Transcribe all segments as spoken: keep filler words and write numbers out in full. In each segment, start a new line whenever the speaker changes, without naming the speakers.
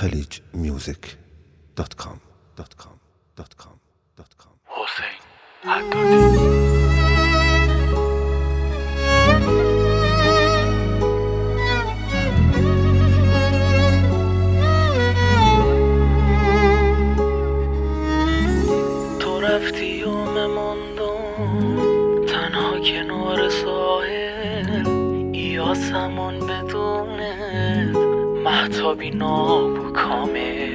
خلیج میوزیک دات کام دات کام دات کام دات کام
حسین حدادی. تو رفتی و مماندم تنها کنار ساحل، یاسمون بدونت مهتابی ناب و کامل.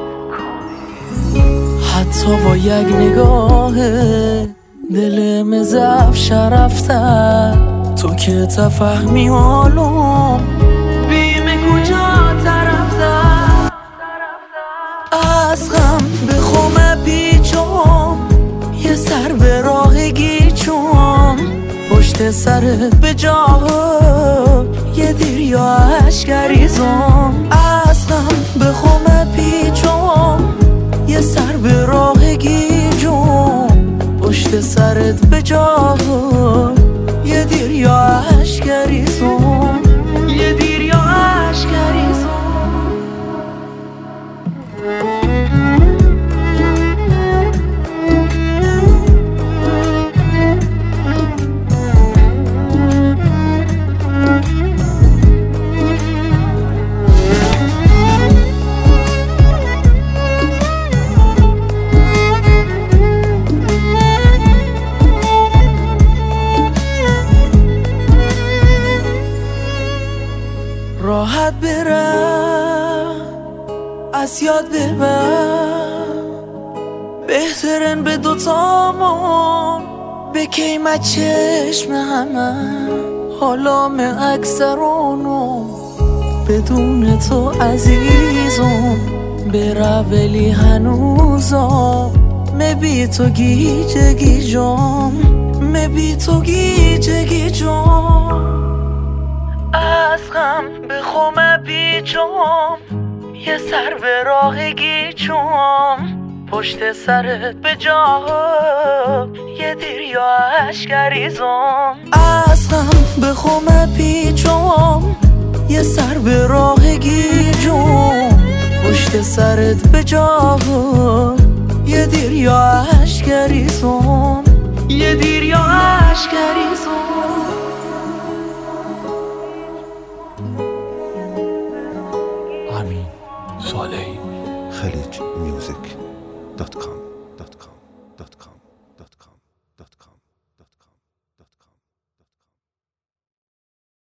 حتی با یک نگاه دل ضعف شرفتر، تو که تفهمی حالم بیم کجا طرفتر. از غم به خم پیچم یه سر به راه گیچم، پشت سرت به جا یه دیر یا اشکریزم. از غم به خم پیچم یه سر به راه گیجم، پشت سرت به جا یه دیر یا اشکریزم، یه دیر یا اشکریزم. راحت برم از یاد ببر، بهترین به دوتامون به قیمت چشم همه. حالا من اکثرونو بدون تو عزیزم بره، ولی هنوزا مبی تو گیجه گیجم، مبی تو گیجه گیجم. از غم به خم پیچم یه سر به راه گیچم، پشت سرت به جا یه دیر یا اشکریزم. از غم به خم پیچم یه سر به راه گیجم، پشت سرت به جا یه دیر یا اشکریزم، یه دیر یا اشکریزم.
خلیج میوزیک دات کام